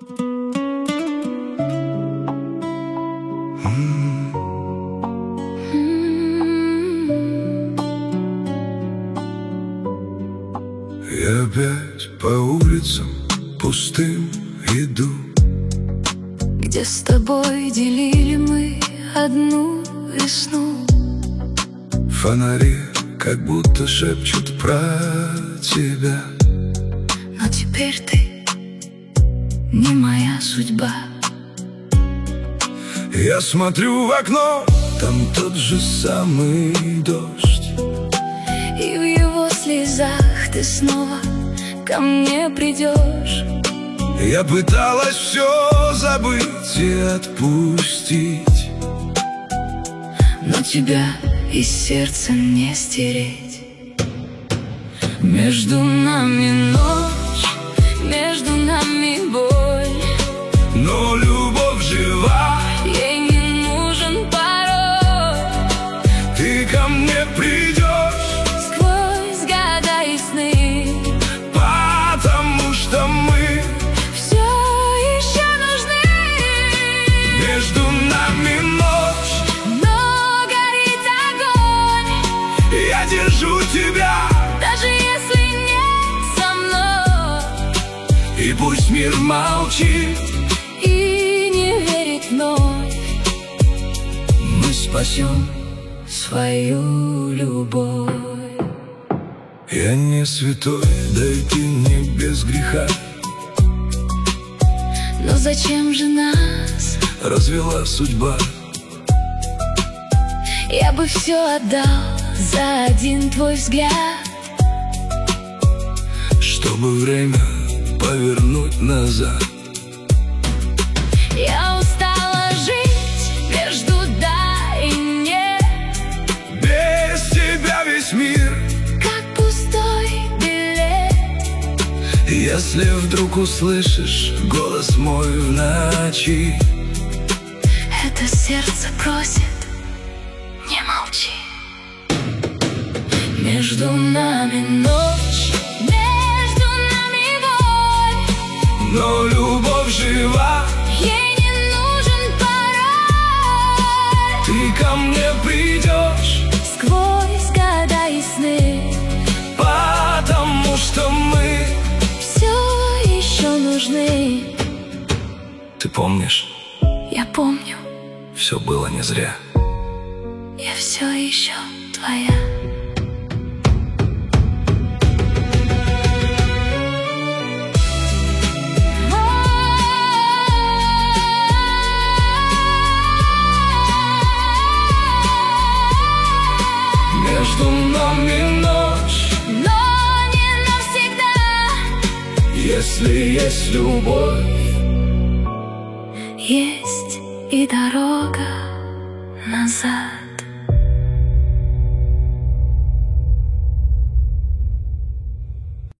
Я опять по улицам пустым иду, где с тобой делили мы одну весну. Фонари как будто шепчут про тебя, но теперь ты не моя судьба. Я смотрю в окно, там тот же самый дождь, и в его слезах ты снова ко мне придешь. Я пыталась все забыть и отпустить, но тебя из сердца не стереть. Между нами ночь, между нами боль, но любовь жива, ей не нужен пароль. ты ко мне придешь Сквозь года и сны, потому что мы все еще нужны. между нами ночь, Но горит огонь, я держу тебя, даже если не со мной. и пусть мир молчит И не верит вновь, мы спасем. свою любовь. Я не святой, да и ты не без греха, Но зачем же нас? развела судьба. Я бы все отдал за один твой взгляд, Чтобы время повернуть назад. я устала жить между да и нет, Без тебя весь мир. как пустой билет. Если вдруг услышишь голос мой в ночи, Это сердце просит, не молчи. Между нами ночь, между нами боль, но любовь жива, ей не нужен пароль. ты ко мне придешь, Сквозь года и сны, потому что мы все еще нужны. Ты помнишь, Я помню, все было не зря. я все еще твоя. Между нами ночь, Но не навсегда. если есть любовь, Есть и дорога назад.